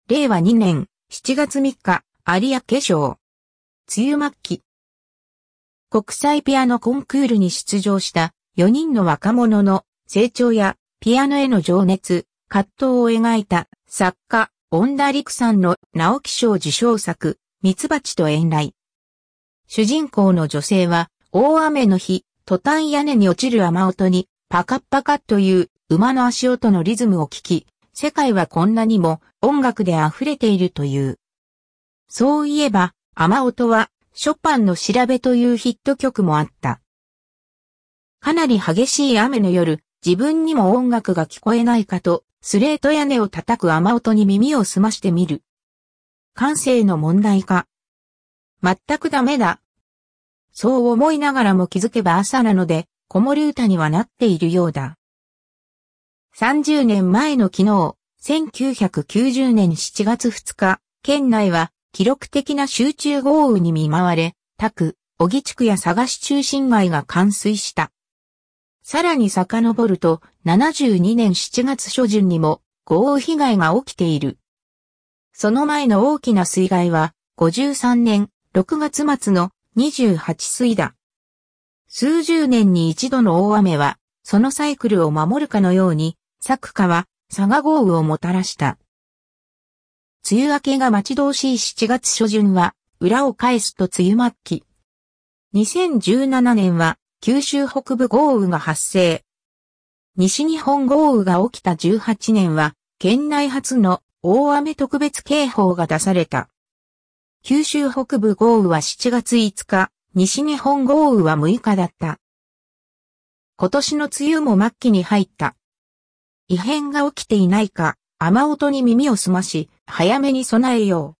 令和2年7月3日、有明賞。梅雨末期。国際ピアノコンクールに出場した4人の若者の成長やピアノへの情熱、葛藤を描いた作家、恩田陸さんの直木賞受賞作、ミツバチと遠雷。主人公の女性は大雨の日、トタン屋根に落ちる雨音にパカッパカッという馬の足音のリズムを聞き、世界はこんなにも音楽で溢れているという。そういえば、雨音はショパンの調べというヒット曲もあった。かなり激しい雨の夜、自分にも音楽が聞こえないかと、スレート屋根を叩く雨音に耳を澄ましてみる。感性の問題か。全くダメだ。そう思いながらも気づけば朝なので、子守歌にはなっているようだ。30年前の昨日、1990年7月2日、県内は記録的な集中豪雨に見舞われ、田区、小木地区や佐賀市中心街が冠水した。さらに遡ると、72年7月初旬にも豪雨被害が起きている。その前の大きな水害は、53年6月末の28水だ。数十年に一度の大雨は、そのサイクルを守るかのように、作家は佐賀豪雨をもたらした。梅雨明けが待ち遠しい7月初旬は、裏を返すと梅雨末期。2017年は、九州北部豪雨が発生。西日本豪雨が起きた18年は、県内初の大雨特別警報が出された。九州北部豪雨は7月5日、西日本豪雨は6日だった。今年の梅雨も末期に入った。異変が起きていないか、雨音に耳を澄まし、早めに備えよう。